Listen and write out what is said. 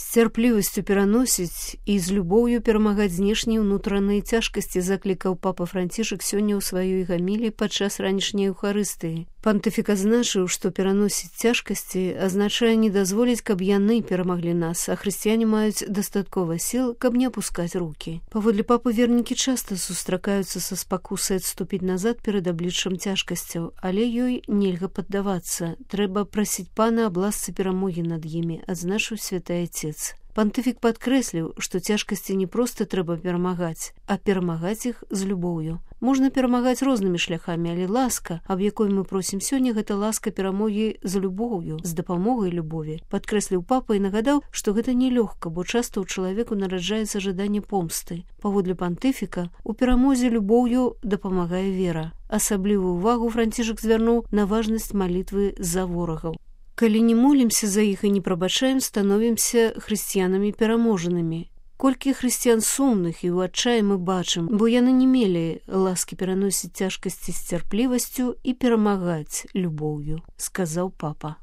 цярплівасцю пераносіць і з любоўю перамагаць знешнія ўнутраныя цяжкасці, заклікаў папа Францішак сёння ў сваёй гамілі падчас ранішняй Еўхарыстыі. Пантыфік азначыў, што пераносіць цяжкасці азначае не дазволіць, каб яны перамаглі нас, а хрысціяне маюць дастаткова сіл, каб не апускаць рукі. Паводле папы вернікі часта сустракаюцца са спакусай адступіць назад перад абліччам цяжкасцяў, але ёй нельга паддавацца. Трэба прасіць пана аб ласцы перамогі над імі, адзначыў святы Отец. Пантыфік падкрэсліў, што цяжкасці не проста трэба перамагаць, а перамагаць іх з любоўю. Можна перамагаць рознымі шляхамі, але ласка, аб якой мы просім сёння, гэта ласка перамогі з любоўю, з дапамогай любові. Падкрэсліў папа і нагадаў, што гэта нелёгка, бо часта ў чалавеку нараджаецца жаданне помсты. Паводле пантыфіка, у перамозе любоўю дапамагае вера. Асаблівую ўвагу Францішак звярнуў на важнасць малітвы за ворагаў. Калі не молімся за іх і не прабачаем, становімся хрысціянамі пераможанымі. Колькі хрысціян сумных і ў адчаі мы бачым, бо яны не мелі ласкі пераносіць цяжкасці з цярплівасцю і перамагаць любоўю, сказаў папа.